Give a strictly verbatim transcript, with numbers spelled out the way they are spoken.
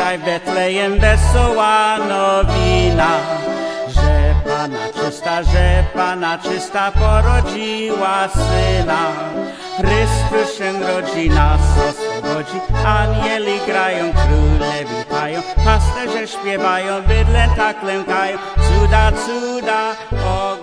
dzisiaj w Betlejem wesoła nowina, że Panna czysta, że Panna czysta porodziła Syna. Chrystus się rodzi, nas oswobodzi, anieli grają, króle witają, pasterze śpiewają, bydlęta klękają, cuda, cuda, o